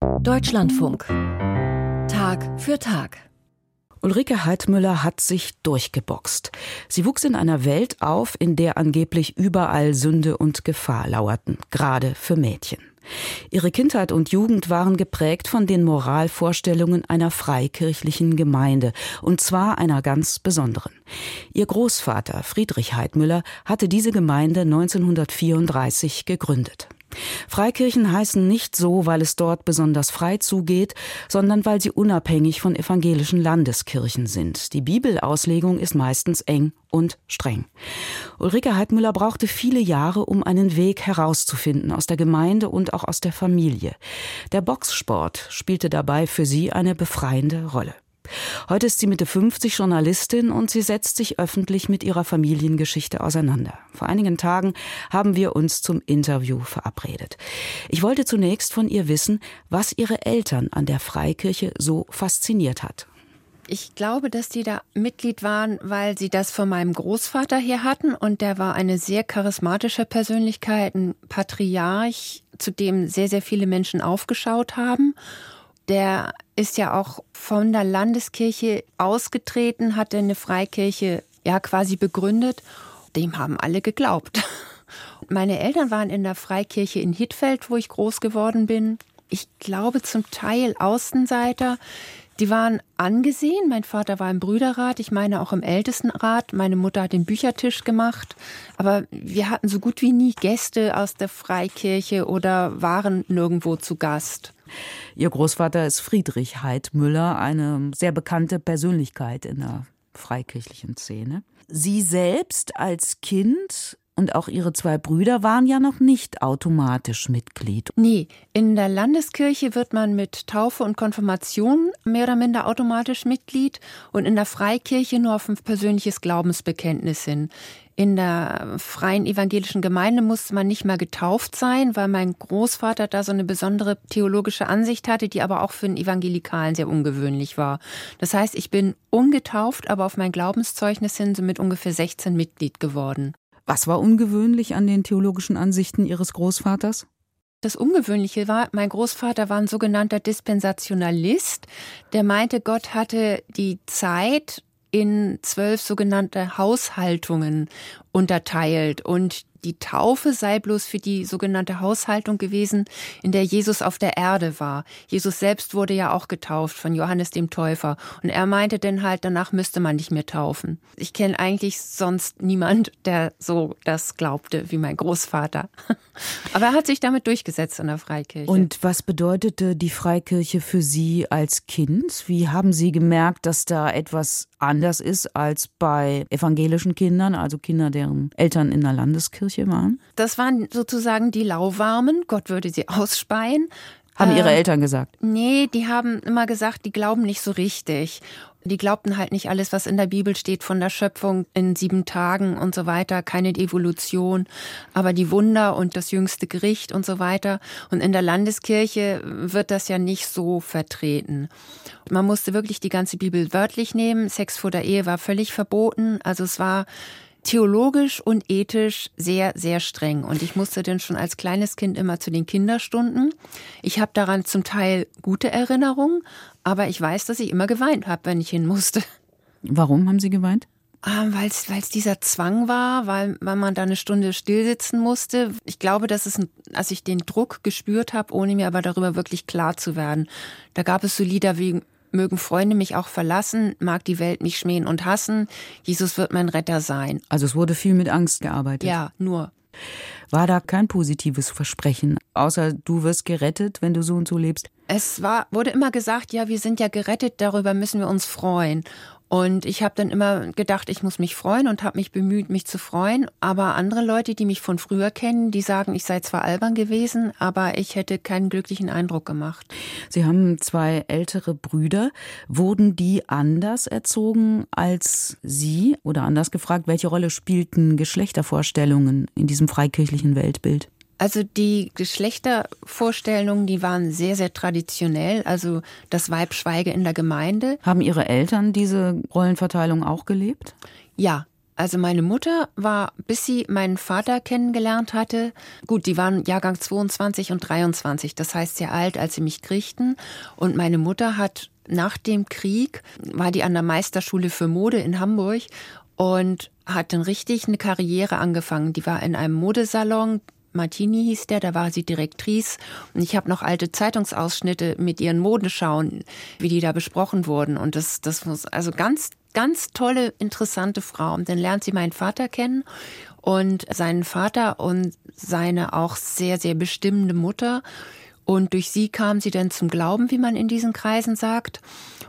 Deutschlandfunk. Tag für Tag. Ulrike Heidmüller hat sich durchgeboxt. Sie wuchs in einer Welt auf, in der angeblich überall Sünde und Gefahr lauerten, gerade für Mädchen. Ihre Kindheit und Jugend waren geprägt von den Moralvorstellungen einer freikirchlichen Gemeinde, und zwar einer ganz besonderen. Ihr Großvater Friedrich Heidmüller hatte diese Gemeinde 1934 gegründet. Freikirchen heißen nicht so, weil es dort besonders frei zugeht, sondern weil sie unabhängig von evangelischen Landeskirchen sind. Die Bibelauslegung ist meistens eng und streng. Ulrike Heidmüller brauchte viele Jahre, um einen Weg herauszufinden aus der Gemeinde und auch aus der Familie. Der Boxsport spielte dabei für sie eine befreiende Rolle. Heute ist sie Mitte 50 Journalistin und sie setzt sich öffentlich mit ihrer Familiengeschichte auseinander. Vor einigen Tagen haben wir uns zum Interview verabredet. Ich wollte zunächst von ihr wissen, was ihre Eltern an der Freikirche so fasziniert hat. Ich glaube, dass die da Mitglied waren, weil sie das von meinem Großvater her hatten. Und der war eine sehr charismatische Persönlichkeit, ein Patriarch, zu dem sehr, sehr viele Menschen aufgeschaut haben. Der ist ja auch von der Landeskirche ausgetreten, hatte eine Freikirche quasi begründet. Dem haben alle geglaubt. Meine Eltern waren in der Freikirche in Hittfeld, wo ich groß geworden bin. Ich glaube zum Teil Außenseiter. Die waren angesehen. Mein Vater war im Brüderrat, ich meine auch im Ältestenrat. Meine Mutter hat den Büchertisch gemacht. Aber wir hatten so gut wie nie Gäste aus der Freikirche oder waren nirgendwo zu Gast. Ihr Großvater ist Friedrich Heidmüller, eine sehr bekannte Persönlichkeit in der freikirchlichen Szene. Sie selbst als Kind und auch ihre zwei Brüder waren ja noch nicht automatisch Mitglied. Nee, in der Landeskirche wird man mit Taufe und Konfirmation mehr oder minder automatisch Mitglied und in der Freikirche nur auf ein persönliches Glaubensbekenntnis hin. In der freien evangelischen Gemeinde musste man nicht mal getauft sein, weil mein Großvater da so eine besondere theologische Ansicht hatte, die aber auch für einen Evangelikalen sehr ungewöhnlich war. Das heißt, ich bin ungetauft, aber auf mein Glaubenszeugnis hin so mit ungefähr 16 Mitglied geworden. Was war ungewöhnlich an den theologischen Ansichten Ihres Großvaters? Das Ungewöhnliche war, mein Großvater war ein sogenannter Dispensationalist. Der meinte, Gott hatte die Zeit in 12 sogenannte Haushaltungen unterteilt und die Taufe sei bloß für die sogenannte Haushaltung gewesen, in der Jesus auf der Erde war. Jesus selbst wurde ja auch getauft von Johannes dem Täufer. Und er meinte dann halt, danach müsste man nicht mehr taufen. Ich kenne eigentlich sonst niemand, der so das glaubte wie mein Großvater. Aber er hat sich damit durchgesetzt in der Freikirche. Und was bedeutete die Freikirche für Sie als Kind? Wie haben Sie gemerkt, dass da etwas anders ist als bei evangelischen Kindern, also Kinder, deren Eltern in der Landeskirche waren? Das waren sozusagen die Lauwarmen. Gott würde sie ausspeien. Haben Ihre Eltern gesagt? Nee, die haben immer gesagt, die glauben nicht so richtig. Die glaubten halt nicht alles, was in der Bibel steht, von der Schöpfung in 7 Tagen und so weiter, keine Evolution, aber die Wunder und das jüngste Gericht und so weiter. Und in der Landeskirche wird das ja nicht so vertreten. Man musste wirklich die ganze Bibel wörtlich nehmen. Sex vor der Ehe war völlig verboten. Also es war theologisch und ethisch sehr, sehr streng. Und ich musste dann schon als kleines Kind immer zu den Kinderstunden. Ich habe daran zum Teil gute Erinnerungen, aber ich weiß, dass ich immer geweint habe, wenn ich hin musste. Warum haben Sie geweint? Weil es dieser Zwang war, weil man da eine Stunde stillsitzen musste. Ich glaube, als ich den Druck gespürt habe, ohne mir aber darüber wirklich klar zu werden. Da gab es so Lieder wie mögen Freunde mich auch verlassen, mag die Welt mich schmähen und hassen, Jesus wird mein Retter sein. Also es wurde viel mit Angst gearbeitet? Ja, nur. War da kein positives Versprechen, außer du wirst gerettet, wenn du so und so lebst? Wurde immer gesagt, ja, wir sind ja gerettet, darüber müssen wir uns freuen. Und ich habe dann immer gedacht, ich muss mich freuen und habe mich bemüht, mich zu freuen. Aber andere Leute, die mich von früher kennen, die sagen, ich sei zwar albern gewesen, aber ich hätte keinen glücklichen Eindruck gemacht. Sie haben 2 ältere Brüder. Wurden die anders erzogen als Sie? Oder anders gefragt, welche Rolle spielten Geschlechtervorstellungen in diesem freikirchlichen Weltbild? Also die Geschlechtervorstellungen, die waren sehr, sehr traditionell. Also das Weib schweige in der Gemeinde. Haben Ihre Eltern diese Rollenverteilung auch gelebt? Ja. Also meine Mutter war, bis sie meinen Vater kennengelernt hatte, gut, die waren Jahrgang 22 und 23, das heißt sehr alt, als sie mich kriegten. Und meine Mutter hat nach dem Krieg, war die an der Meisterschule für Mode in Hamburg und hat dann richtig eine Karriere angefangen. Die war in einem Modesalon, Martini hieß der, da war sie Direktrice. Und ich habe noch alte Zeitungsausschnitte mit ihren Modenschauen, wie die da besprochen wurden. Und das muss also ganz tolle, interessante Frau. Und dann lernt sie meinen Vater kennen und seinen Vater und seine auch sehr, sehr bestimmende Mutter. Und durch sie kam sie dann zum Glauben, wie man in diesen Kreisen sagt,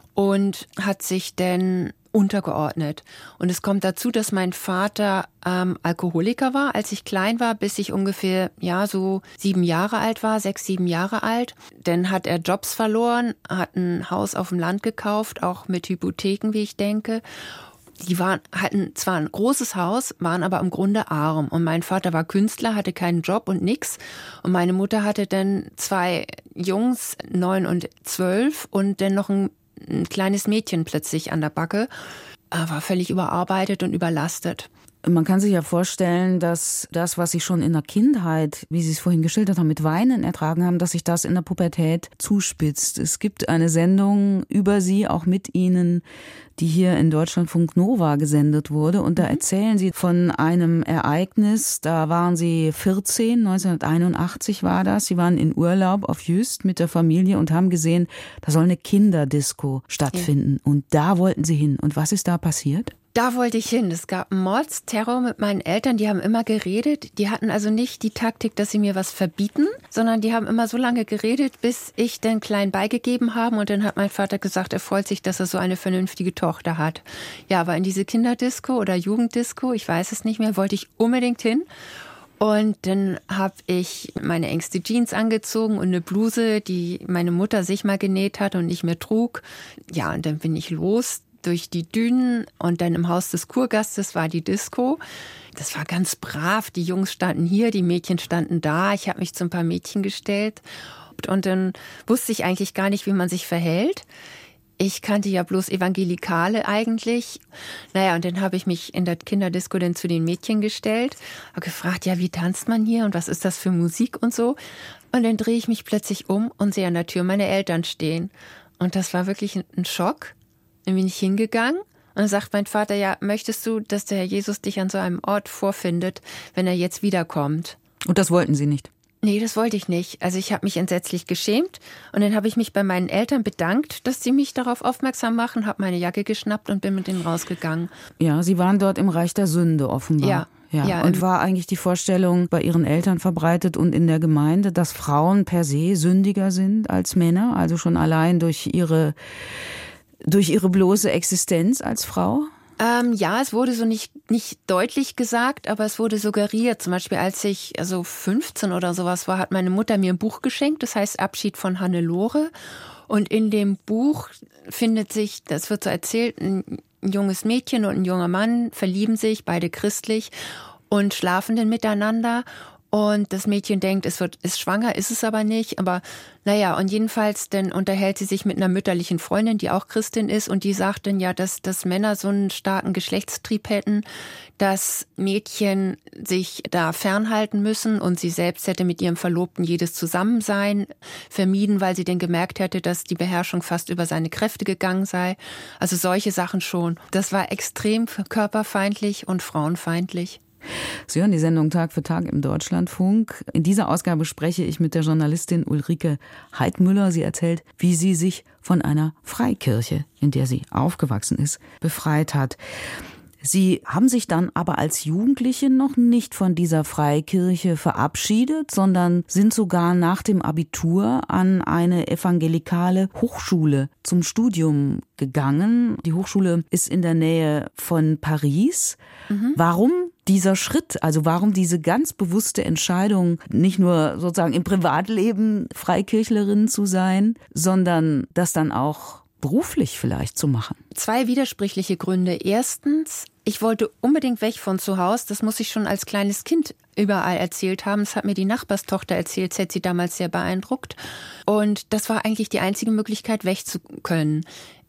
und hat sich dann untergeordnet. Und es kommt dazu, dass mein Vater Alkoholiker war, als ich klein war, bis ich ungefähr so 7 Jahre alt war, 6, 7 Jahre alt. Dann hat er Jobs verloren, hat ein Haus auf dem Land gekauft, auch mit Hypotheken, wie ich denke. Die hatten zwar ein großes Haus, waren aber im Grunde arm. Und mein Vater war Künstler, hatte keinen Job und nix. Und meine Mutter hatte dann 2 Jungs, 9 und 12, und dann noch ein kleines Mädchen plötzlich an der Backe. Er war völlig überarbeitet und überlastet. Man kann sich ja vorstellen, dass das, was Sie schon in der Kindheit, wie Sie es vorhin geschildert haben, mit Weinen ertragen haben, dass sich das in der Pubertät zuspitzt. Es gibt eine Sendung über Sie, auch mit Ihnen, die hier in Deutschlandfunk Nova gesendet wurde. Und da erzählen Sie von einem Ereignis, da waren Sie 14, 1981 war das. Sie waren in Urlaub auf Jüst mit der Familie und haben gesehen, da soll eine Kinderdisco stattfinden. Ja. Und da wollten Sie hin. Und was ist da passiert? Da wollte ich hin. Es gab einen Mordsterror mit meinen Eltern, die haben immer geredet. Die hatten also nicht die Taktik, dass sie mir was verbieten, sondern die haben immer so lange geredet, bis ich dann klein beigegeben habe. Und dann hat mein Vater gesagt, er freut sich, dass er so eine vernünftige Tochter hat. Ja, aber in diese Kinderdisco oder Jugenddisco, ich weiß es nicht mehr, wollte ich unbedingt hin. Und dann habe ich meine engste Jeans angezogen und eine Bluse, die meine Mutter sich mal genäht hat und nicht mehr trug. Ja, und dann bin ich los durch die Dünen, und dann im Haus des Kurgastes war die Disco. Das war ganz brav. Die Jungs standen hier, die Mädchen standen da. Ich habe mich zu ein paar Mädchen gestellt. Und dann wusste ich eigentlich gar nicht, wie man sich verhält. Ich kannte ja bloß Evangelikale eigentlich. Naja, und dann habe ich mich in der Kinderdisco dann zu den Mädchen gestellt, habe gefragt, ja, wie tanzt man hier und was ist das für Musik und so. Und dann drehe ich mich plötzlich um und sehe an der Tür meine Eltern stehen. Und das war wirklich ein Schock. Dann bin ich hingegangen und dann sagt mein Vater, ja, möchtest du, dass der Herr Jesus dich an so einem Ort vorfindet, wenn er jetzt wiederkommt? Und das wollten Sie nicht? Nee, das wollte ich nicht. Also ich habe mich entsetzlich geschämt und dann habe ich mich bei meinen Eltern bedankt, dass sie mich darauf aufmerksam machen, habe meine Jacke geschnappt und bin mit denen rausgegangen. Ja, Sie waren dort im Reich der Sünde offenbar. Ja, und war eigentlich die Vorstellung bei Ihren Eltern verbreitet und in der Gemeinde, dass Frauen per se sündiger sind als Männer, also schon allein durch ihre bloße Existenz als Frau? Ja, es wurde so nicht deutlich gesagt, aber es wurde suggeriert. Zum Beispiel, als ich 15 oder sowas war, hat meine Mutter mir ein Buch geschenkt, das heißt Abschied von Hannelore. Und in dem Buch findet sich, das wird so erzählt, ein junges Mädchen und ein junger Mann verlieben sich, beide christlich, und schlafen dann miteinander. Und das Mädchen denkt, ist schwanger, ist es aber nicht. Aber naja, und jedenfalls dann unterhält sie sich mit einer mütterlichen Freundin, die auch Christin ist. Und die sagt dann ja, dass Männer so einen starken Geschlechtstrieb hätten, dass Mädchen sich da fernhalten müssen. Und sie selbst hätte mit ihrem Verlobten jedes Zusammensein vermieden, weil sie dann gemerkt hätte, dass die Beherrschung fast über seine Kräfte gegangen sei. Also solche Sachen schon. Das war extrem körperfeindlich und frauenfeindlich. Sie hören die Sendung Tag für Tag im Deutschlandfunk. In dieser Ausgabe spreche ich mit der Journalistin Ulrike Heidmüller. Sie erzählt, wie sie sich von einer Freikirche, in der sie aufgewachsen ist, befreit hat. Sie haben sich dann aber als Jugendliche noch nicht von dieser Freikirche verabschiedet, sondern sind sogar nach dem Abitur an eine evangelikale Hochschule zum Studium gegangen. Die Hochschule ist in der Nähe von Paris. Warum dieser Schritt, also warum diese ganz bewusste Entscheidung, nicht nur sozusagen im Privatleben Freikirchlerin zu sein, sondern das dann auch beruflich vielleicht zu machen? 2 widersprüchliche Gründe. Erstens, ich wollte unbedingt weg von zu Hause. Das muss ich schon als kleines Kind überall erzählt haben. Das hat mir die Nachbarstochter erzählt. Das hat sie damals sehr beeindruckt. Und das war eigentlich die einzige Möglichkeit, weg zu können.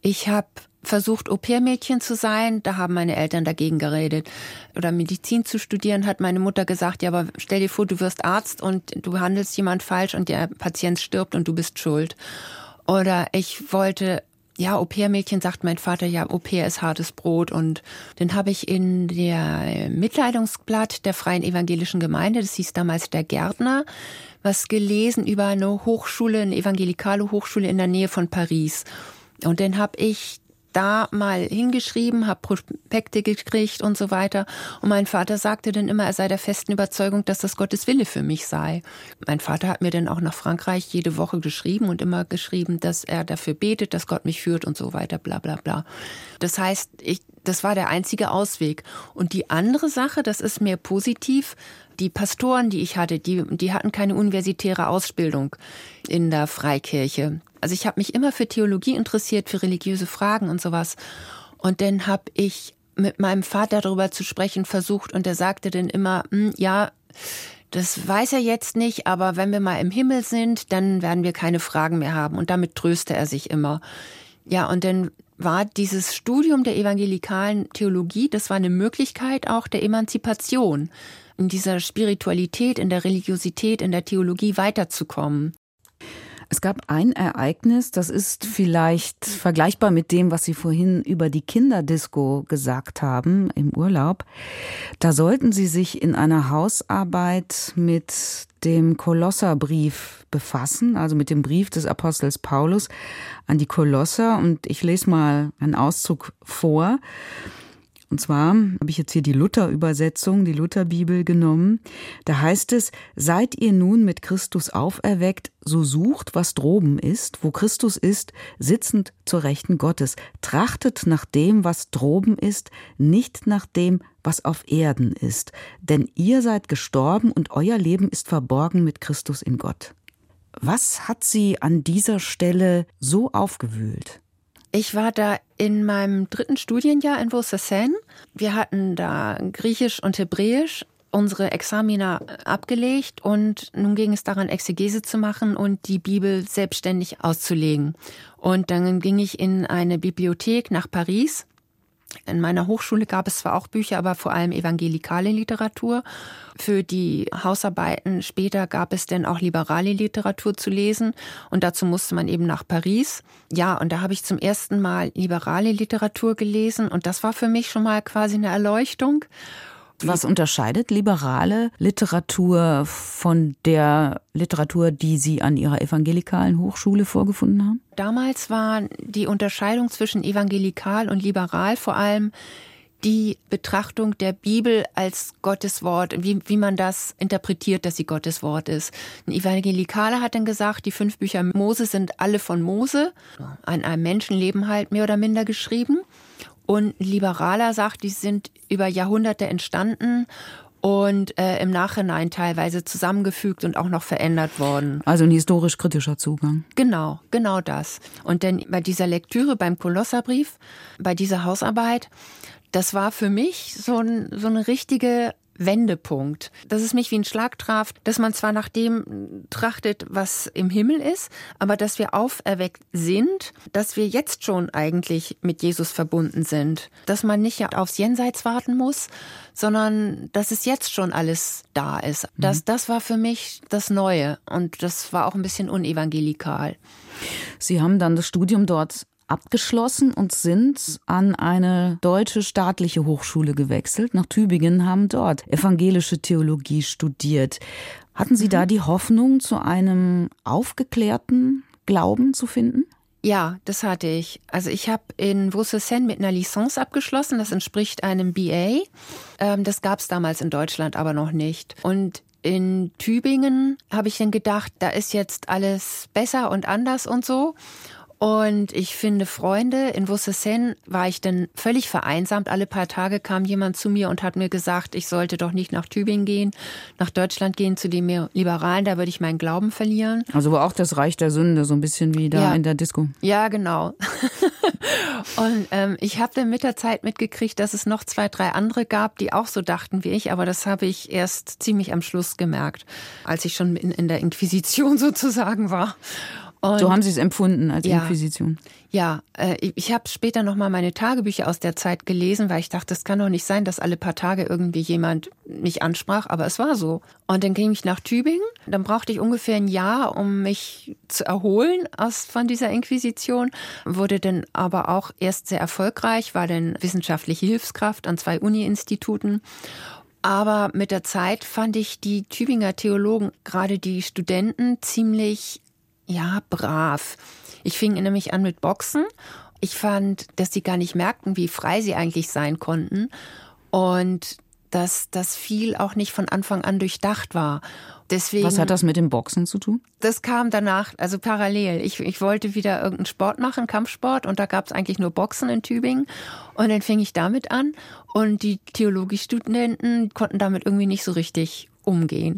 Ich habe versucht, Au-pair-Mädchen zu sein. Da haben meine Eltern dagegen geredet. Oder Medizin zu studieren, hat meine Mutter gesagt, ja, aber stell dir vor, du wirst Arzt und du behandelst jemand falsch und der Patient stirbt und du bist schuld. Oder ich wollte, ja, Au-pair-Mädchen, sagt mein Vater, ja, Au-pair ist hartes Brot. Und dann habe ich in der Mitteilungsblatt der Freien Evangelischen Gemeinde, das hieß damals der Gärtner, was gelesen über eine Hochschule, eine evangelikale Hochschule in der Nähe von Paris. Und dann habe ich da mal hingeschrieben, habe Prospekte gekriegt und so weiter. Und mein Vater sagte dann immer, er sei der festen Überzeugung, dass das Gottes Wille für mich sei. Mein Vater hat mir dann auch nach Frankreich jede Woche geschrieben und immer geschrieben, dass er dafür betet, dass Gott mich führt und so weiter, bla bla bla. Das heißt, das war der einzige Ausweg. Und die andere Sache, das ist mehr positiv, die Pastoren, die ich hatte, die hatten keine universitäre Ausbildung in der Freikirche. Also ich habe mich immer für Theologie interessiert, für religiöse Fragen und sowas. Und dann habe ich mit meinem Vater darüber zu sprechen versucht und er sagte dann immer, ja, das weiß er jetzt nicht, aber wenn wir mal im Himmel sind, dann werden wir keine Fragen mehr haben. Und damit tröste er sich immer. Ja, und dann war dieses Studium der evangelikalen Theologie, das war eine Möglichkeit auch der Emanzipation, in dieser Spiritualität, in der Religiosität, in der Theologie weiterzukommen. Es gab ein Ereignis, das ist vielleicht vergleichbar mit dem, was Sie vorhin über die Kinderdisco gesagt haben im Urlaub. Da sollten Sie sich in einer Hausarbeit mit dem Kolosserbrief befassen, also mit dem Brief des Apostels Paulus an die Kolosser. Und ich lese mal einen Auszug vor. Und zwar habe ich jetzt hier die Luther-Übersetzung, die Lutherbibel genommen. Da heißt es, seid ihr nun mit Christus auferweckt, so sucht, was droben ist, wo Christus ist, sitzend zur Rechten Gottes. Trachtet nach dem, was droben ist, nicht nach dem, was auf Erden ist. Denn ihr seid gestorben und euer Leben ist verborgen mit Christus in Gott. Was hat Sie an dieser Stelle so aufgewühlt? Ich war da in meinem 3. Studienjahr in Vaux-sur-Seine. Wir hatten da Griechisch und Hebräisch unsere Examina abgelegt und nun ging es daran, Exegese zu machen und die Bibel selbstständig auszulegen. Und dann ging ich in eine Bibliothek nach Paris. In meiner Hochschule gab es zwar auch Bücher, aber vor allem evangelikale Literatur. Für die Hausarbeiten später gab es dann auch liberale Literatur zu lesen und dazu musste man eben nach Paris. Ja, und da habe ich zum ersten Mal liberale Literatur gelesen und das war für mich schon mal quasi eine Erleuchtung. Was unterscheidet liberale Literatur von der Literatur, die Sie an Ihrer evangelikalen Hochschule vorgefunden haben? Damals war die Unterscheidung zwischen evangelikal und liberal vor allem die Betrachtung der Bibel als Gottes Wort, wie man das interpretiert, dass sie Gottes Wort ist. Ein Evangelikaler hat dann gesagt, die 5 Bücher Mose sind alle von Mose, an einem Menschenleben halt mehr oder minder geschrieben. Und ein Liberaler sagt, die sind über Jahrhunderte entstanden und im Nachhinein teilweise zusammengefügt und auch noch verändert worden. Also ein historisch-kritischer Zugang. Genau das. Und dann bei dieser Lektüre, beim Kolosserbrief, bei dieser Hausarbeit, das war für mich so eine richtige Wendepunkt, dass es mich wie ein Schlag traf, dass man zwar nach dem trachtet, was im Himmel ist, aber dass wir auferweckt sind, dass wir jetzt schon eigentlich mit Jesus verbunden sind, dass man nicht aufs Jenseits warten muss, sondern dass es jetzt schon alles da ist. Das war für mich das Neue und das war auch ein bisschen unevangelikal. Sie haben dann das Studium dort abgeschlossen und sind an eine deutsche staatliche Hochschule gewechselt, nach Tübingen, haben dort evangelische Theologie studiert. Hatten Sie da die Hoffnung, zu einem aufgeklärten Glauben zu finden? Ja, das hatte ich. Also ich habe in Vaux-sur-Seine mit einer Licence abgeschlossen, das entspricht einem BA. Das gab es damals in Deutschland aber noch nicht. Und in Tübingen habe ich dann gedacht, da ist jetzt alles besser und anders und so. Und ich finde Freunde, in Vaux-sur-Seine war ich dann völlig vereinsamt. Alle paar Tage kam jemand zu mir und hat mir gesagt, ich sollte doch nicht nach Tübingen gehen, nach Deutschland gehen, zu den Liberalen, da würde ich meinen Glauben verlieren. Also war auch das Reich der Sünde, so ein bisschen wie da in der Disco. Ja, genau. Und ich habe dann mit der Zeit mitgekriegt, dass es noch 2, 3 andere gab, die auch so dachten wie ich. Aber das habe ich erst ziemlich am Schluss gemerkt, als ich schon in der Inquisition sozusagen war. Und so haben Sie es empfunden als Inquisition? Ja, ich habe später nochmal meine Tagebücher aus der Zeit gelesen, weil ich dachte, es kann doch nicht sein, dass alle paar Tage irgendwie jemand mich ansprach, aber es war so. Und dann ging ich nach Tübingen, dann brauchte ich ungefähr ein Jahr, um mich zu erholen von dieser Inquisition, wurde dann aber auch erst sehr erfolgreich, war dann wissenschaftliche Hilfskraft an 2 Uni-Instituten. Aber mit der Zeit fand ich die Tübinger Theologen, gerade die Studenten, ziemlich brav. Ich fing nämlich an mit Boxen. Ich fand, dass die gar nicht merkten, wie frei sie eigentlich sein konnten und dass das viel auch nicht von Anfang an durchdacht war. Deswegen, was hat das mit dem Boxen zu tun? Das kam danach, also parallel. Ich wollte wieder irgendeinen Sport machen, Kampfsport, und da gab es eigentlich nur Boxen in Tübingen. Und dann fing ich damit an und die Theologiestudenten konnten damit irgendwie nicht so richtig umgehen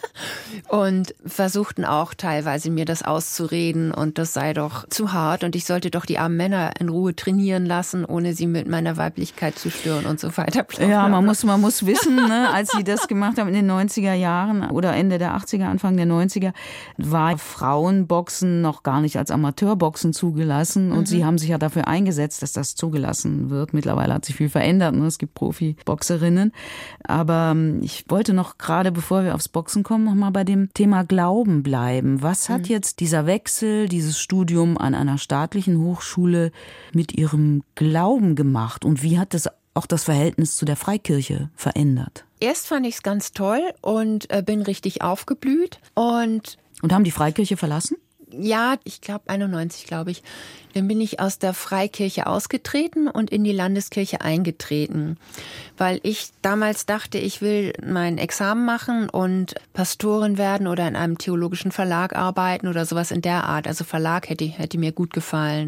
und versuchten auch teilweise mir das auszureden und das sei doch zu hart und ich sollte doch die armen Männer in Ruhe trainieren lassen, ohne sie mit meiner Weiblichkeit zu stören und so weiter. Ja, man muss wissen, ne, als sie das gemacht haben in den 90er Jahren oder Ende der 80er, Anfang der 90er, war Frauenboxen noch gar nicht als Amateurboxen zugelassen und sie haben sich ja dafür eingesetzt, dass das zugelassen wird. Mittlerweile hat sich viel verändert, ne? Es gibt Profiboxerinnen, aber ich wollte noch gerade, bevor wir aufs Boxen kommen, noch mal bei dem Thema Glauben bleiben. Was hat jetzt dieser Wechsel, dieses Studium an einer staatlichen Hochschule mit Ihrem Glauben gemacht? Und wie hat das auch das Verhältnis zu der Freikirche verändert? Erst fand ich es ganz toll und bin richtig aufgeblüht. Und haben die Freikirche verlassen? Ja, ich glaube 91, glaube ich. Dann bin ich aus der Freikirche ausgetreten und in die Landeskirche eingetreten, weil ich damals dachte, ich will mein Examen machen und Pastorin werden oder in einem theologischen Verlag arbeiten oder sowas in der Art. Also Verlag hätte mir gut gefallen.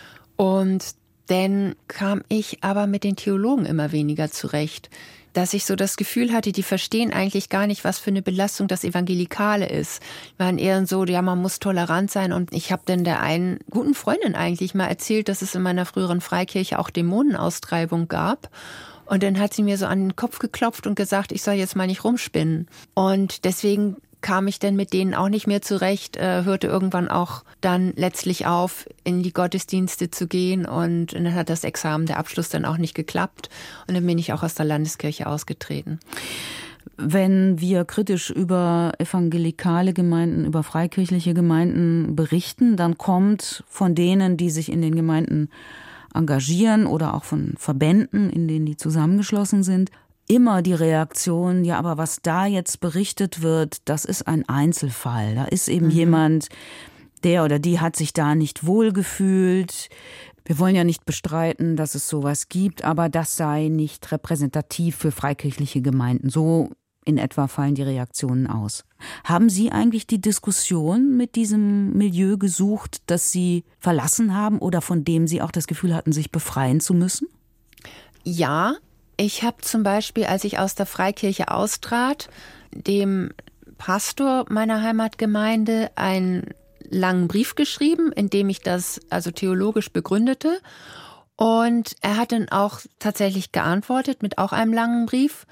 Und dann kam ich aber mit den Theologen immer weniger zurecht, dass ich so das Gefühl hatte, die verstehen eigentlich gar nicht, was für eine Belastung das Evangelikale ist. Die waren eher so, ja, man muss tolerant sein. Und ich habe dann der einen guten Freundin eigentlich mal erzählt, dass es in meiner früheren Freikirche auch Dämonenaustreibung gab. Und dann hat sie mir so an den Kopf geklopft und gesagt, ich soll jetzt mal nicht rumspinnen. Und deswegen kam ich dann mit denen auch nicht mehr zurecht, hörte irgendwann auch dann letztlich auf, in die Gottesdienste zu gehen und dann hat das Examen, der Abschluss dann auch nicht geklappt und dann bin ich auch aus der Landeskirche ausgetreten. Wenn wir kritisch über evangelikale Gemeinden, über freikirchliche Gemeinden berichten, dann kommt von denen, die sich in den Gemeinden engagieren oder auch von Verbänden, in denen die zusammengeschlossen sind, immer die Reaktion, ja, aber was da jetzt berichtet wird, das ist ein Einzelfall. Da ist eben jemand, der oder die hat sich da nicht wohlgefühlt. Wir wollen ja nicht bestreiten, dass es sowas gibt, aber das sei nicht repräsentativ für freikirchliche Gemeinden. So in etwa fallen die Reaktionen aus. Haben Sie eigentlich die Diskussion mit diesem Milieu gesucht, das Sie verlassen haben oder von dem Sie auch das Gefühl hatten, sich befreien zu müssen? Ja. Ich habe zum Beispiel, als ich aus der Freikirche austrat, dem Pastor meiner Heimatgemeinde einen langen Brief geschrieben, in dem ich das also theologisch begründete. Und er hat dann auch tatsächlich geantwortet mit auch einem langen Brief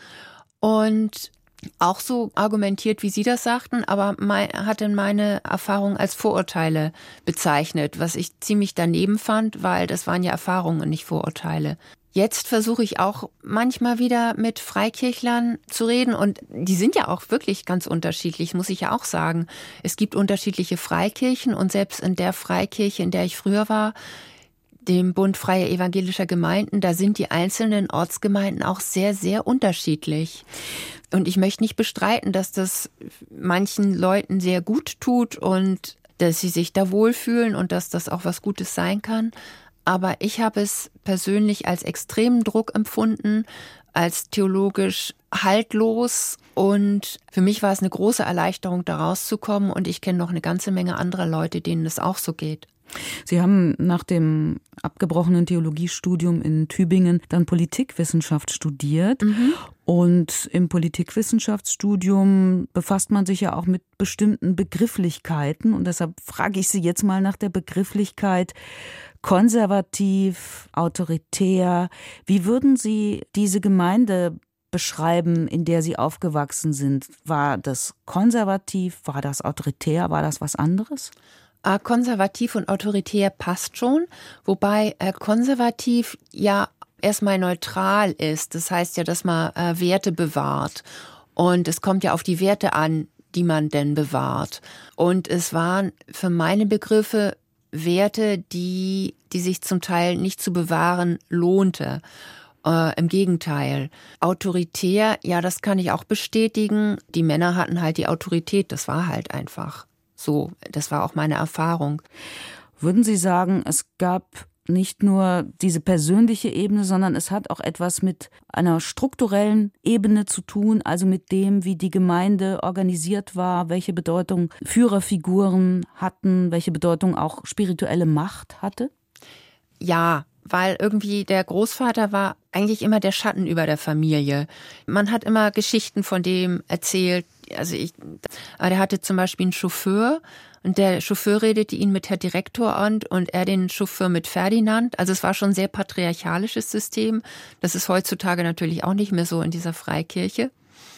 und auch so argumentiert, wie Sie das sagten, aber hat dann meine Erfahrungen als Vorurteile bezeichnet, was ich ziemlich daneben fand, weil das waren ja Erfahrungen und nicht Vorurteile. Jetzt versuche ich auch manchmal wieder mit Freikirchlern zu reden und die sind ja auch wirklich ganz unterschiedlich, muss ich ja auch sagen. Es gibt unterschiedliche Freikirchen und selbst in der Freikirche, in der ich früher war, dem Bund Freier Evangelischer Gemeinden, da sind die einzelnen Ortsgemeinden auch sehr, sehr unterschiedlich. Und ich möchte nicht bestreiten, dass das manchen Leuten sehr gut tut und dass sie sich da wohlfühlen und dass das auch was Gutes sein kann. Aber ich habe es persönlich als extremen Druck empfunden, als theologisch haltlos. Und für mich war es eine große Erleichterung, da rauszukommen. Und ich kenne noch eine ganze Menge anderer Leute, denen es auch so geht. Sie haben nach dem abgebrochenen Theologiestudium in Tübingen dann Politikwissenschaft studiert. Und im Politikwissenschaftsstudium befasst man sich ja auch mit bestimmten Begrifflichkeiten. Und deshalb frage ich Sie jetzt mal nach der Begrifflichkeit konservativ, autoritär. Wie würden Sie diese Gemeinde beschreiben, in der Sie aufgewachsen sind? War das konservativ? War das autoritär? War das was anderes? Konservativ und autoritär passt schon, wobei konservativ ja erstmal neutral ist. Das heißt ja, dass man Werte bewahrt. Und es kommt ja auf die Werte an, die man denn bewahrt. Und es waren für meine Begriffe Werte, die sich zum Teil nicht zu bewahren lohnte. Im Gegenteil. Autoritär, ja, das kann ich auch bestätigen. Die Männer hatten halt die Autorität, das war halt einfach so. Das war auch meine Erfahrung. Würden Sie sagen, es gab nicht nur diese persönliche Ebene, sondern es hat auch etwas mit einer strukturellen Ebene zu tun, also mit dem, wie die Gemeinde organisiert war, welche Bedeutung Führerfiguren hatten, welche Bedeutung auch spirituelle Macht hatte? Ja, weil irgendwie der Großvater war eigentlich immer der Schatten über der Familie. Man hat immer Geschichten von dem erzählt. Der hatte zum Beispiel einen Chauffeur und der Chauffeur redete ihn mit Herr Direktor an und er den Chauffeur mit Ferdinand. Also es war schon ein sehr patriarchalisches System. Das ist heutzutage natürlich auch nicht mehr so in dieser Freikirche.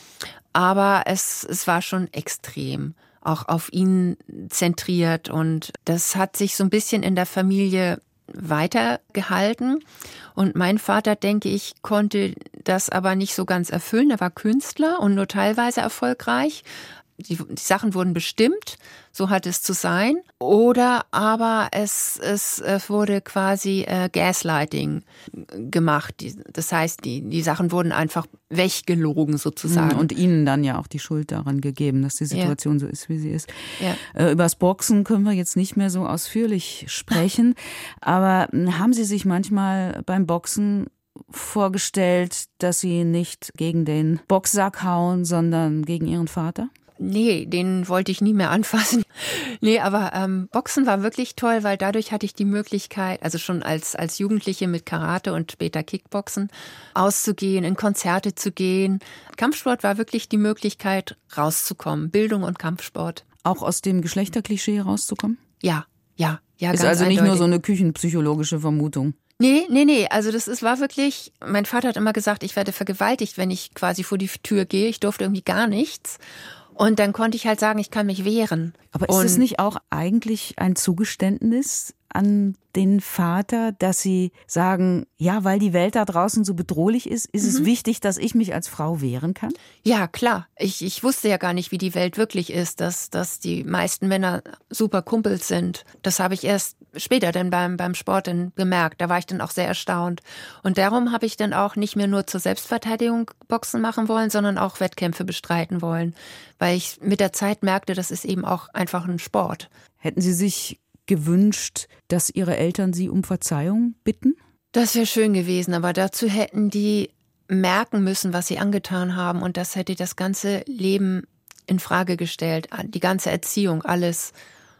Aber es war schon extrem, auch auf ihn zentriert. Und das hat sich so ein bisschen in der Familie weitergehalten. Und mein Vater, denke ich, konnte das aber nicht so ganz erfüllen. Er war Künstler und nur teilweise erfolgreich. Die Sachen wurden bestimmt, so hat es zu sein. Oder aber es wurde quasi Gaslighting gemacht. Das heißt, die Sachen wurden einfach weggelogen sozusagen. Und Ihnen dann ja auch die Schuld daran gegeben, dass die Situation so ist, wie sie ist. Ja. Übers Boxen können wir jetzt nicht mehr so ausführlich sprechen. Aber haben Sie sich manchmal beim Boxen vorgestellt, dass Sie nicht gegen den Boxsack hauen, sondern gegen Ihren Vater? Nee, den wollte ich nie mehr anfassen. Nee, aber Boxen war wirklich toll, weil dadurch hatte ich die Möglichkeit, also schon als Jugendliche mit Karate und später Kickboxen, auszugehen, in Konzerte zu gehen. Kampfsport war wirklich die Möglichkeit, rauszukommen. Bildung und Kampfsport. Auch aus dem Geschlechterklischee rauszukommen? Ja, ist ganz also nicht eindeutig. nur so eine küchenpsychologische Vermutung. Nee. Also war wirklich, mein Vater hat immer gesagt, ich werde vergewaltigt, wenn ich quasi vor die Tür gehe. Ich durfte irgendwie gar nichts. Und dann konnte ich halt sagen, ich kann mich wehren. Aber ist es nicht auch eigentlich ein Zugeständnis an den Vater, dass Sie sagen, ja, weil die Welt da draußen so bedrohlich ist, ist es wichtig, dass ich mich als Frau wehren kann? Ja, klar. Ich wusste ja gar nicht, wie die Welt wirklich ist, dass die meisten Männer super Kumpels sind. Das habe ich erst später dann beim Sport dann gemerkt. Da war ich dann auch sehr erstaunt. Und darum habe ich dann auch nicht mehr nur zur Selbstverteidigung Boxen machen wollen, sondern auch Wettkämpfe bestreiten wollen. Weil ich mit der Zeit merkte, das ist eben auch einfach ein Sport. Hätten Sie sich gewünscht, dass Ihre Eltern Sie um Verzeihung bitten? Das wäre schön gewesen, aber dazu hätten die merken müssen, was sie angetan haben, und das hätte das ganze Leben in Frage gestellt, die ganze Erziehung, alles.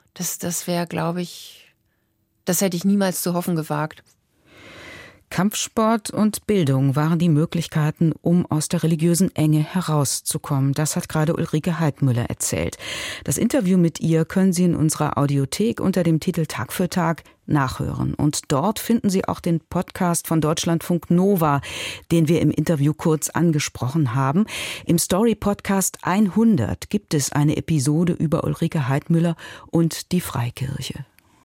Das wäre, glaube ich, das hätte ich niemals zu hoffen gewagt. Kampfsport und Bildung waren die Möglichkeiten, um aus der religiösen Enge herauszukommen. Das hat gerade Ulrike Heidmüller erzählt. Das Interview mit ihr können Sie in unserer Audiothek unter dem Titel Tag für Tag nachhören. Und dort finden Sie auch den Podcast von Deutschlandfunk Nova, den wir im Interview kurz angesprochen haben. Im Story-Podcast 100 gibt es eine Episode über Ulrike Heidmüller und die Freikirche.